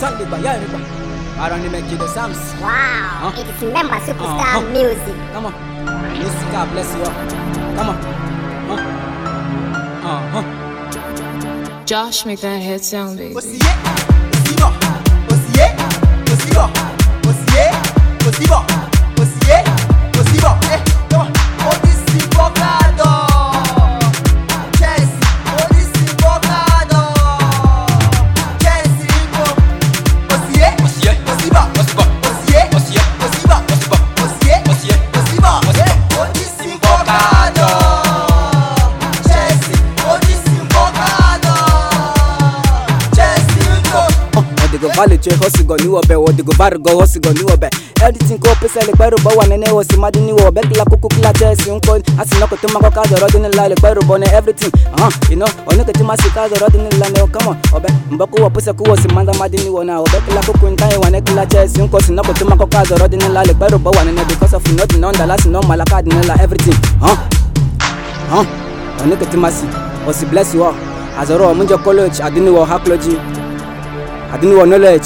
Taliba, Yariba. I don't make you the Sams. Wow, it is member superstar music. Come on. Music, God bless you all. Come on. Josh, make that head sound big. Go value hosigo ni obe odi go bar go hosigo ni obe everything ko pese le gbero bo wa nene o si madi ni obe kila kuku kila chesi nko asino ko tuma ko ka do rodin la le gbero bo ne everything you know oni ko tuma si ka do rodin la ne come on obe mbako wo pese ko wo si manda madi ni wona obe kila kuku nkai wa ne kila chesi nko sino ko tuma ko ka do rodin la le gbero bo wa nene because of nothing on the last no malaka din la everything oni ko tuma si o si bless you all azoro munjo college adini wo hakloji I didn't want knowledge.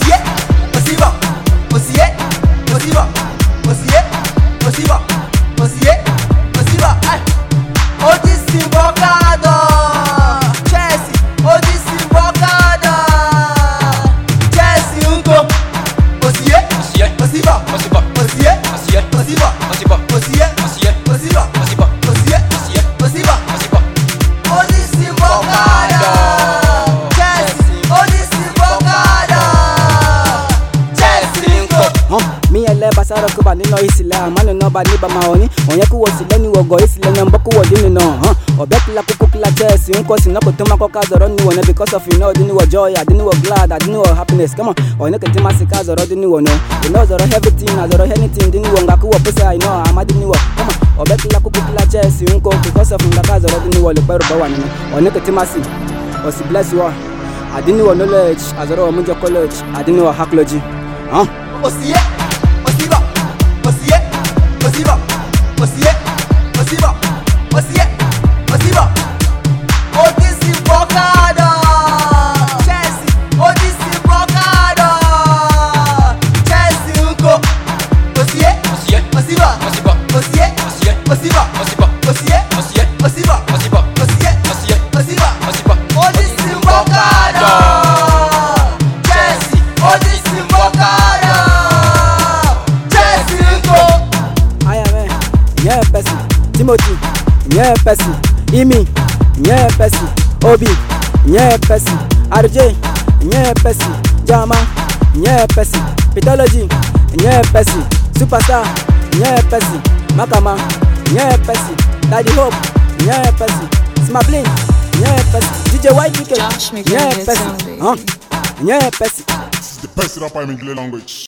Me a leba sara kuba ni no isila manu no ba ni ba maoni onye ku wo sile ni wogo isile na mboko wo dini no obekla kukukla chesi nko si no ko tuma ko ka zoro ni wona because of you know dini wo joy dini wo glad dini wo happiness come on onye ke tima sika zoro dini wo no you know zoro everything na zoro anything dini wo ngaku wo pese I know ama dini wo come on obekla kukukla chesi nko because of ngaka zoro dini wo le peru ba wana onye ke tima si o si bless you adini wo knowledge azoro munjo college adini wo hakloji Timothy, nye pesi, Imi, nye pesi, Obi, nye pesi, RJ, nye pesi, Jama, nye pesi, Pathology, nye pesi, Superstar, nye pesi, Makama, nye pesi, Daddy Hope, nye pesi, Smablin, nye pesi, DJ White Wicked, nye pesi, nye pesi. The best rap in English language.